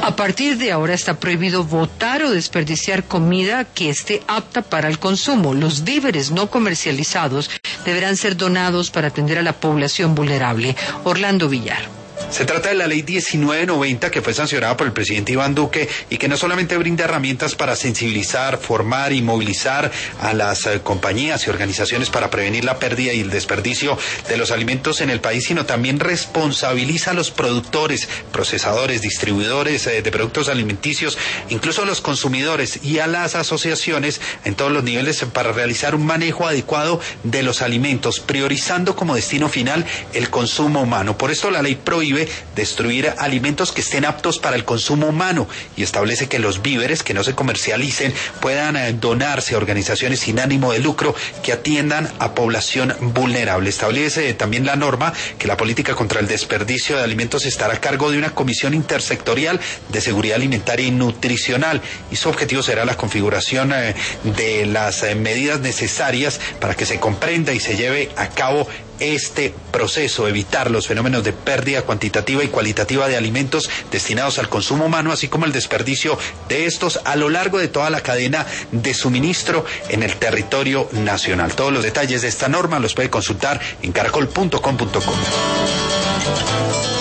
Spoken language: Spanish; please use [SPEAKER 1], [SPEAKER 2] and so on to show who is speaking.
[SPEAKER 1] A partir de ahora está prohibido botar o desperdiciar comida que esté apta para el consumo. Los víveres no comercializados deberán ser donados para atender a la población vulnerable. Orlando Villar.
[SPEAKER 2] Se trata de la ley 1990 que fue sancionada por el presidente Iván Duque y que no solamente brinda herramientas para sensibilizar, formar y movilizar a las compañías y organizaciones para prevenir la pérdida y el desperdicio de los alimentos en el país, sino también responsabiliza a los productores, procesadores, distribuidores de productos alimenticios, incluso a los consumidores y a las asociaciones en todos los niveles para realizar un manejo adecuado de los alimentos, priorizando como destino final el consumo humano. Por esto la ley prohíbe destruir alimentos que estén aptos para el consumo humano y establece que los víveres que no se comercialicen puedan donarse a organizaciones sin ánimo de lucro que atiendan a población vulnerable. Establece también la norma que la política contra el desperdicio de alimentos estará a cargo de una comisión intersectorial de seguridad alimentaria y nutricional y su objetivo será la configuración de las medidas necesarias para que se comprenda y se lleve a cabo este proceso, evitar los fenómenos de pérdida cuantitativa y cualitativa de alimentos destinados al consumo humano, así como el desperdicio de estos a lo largo de toda la cadena de suministro en el territorio nacional. Todos los detalles de esta norma los puede consultar en caracol.com.co.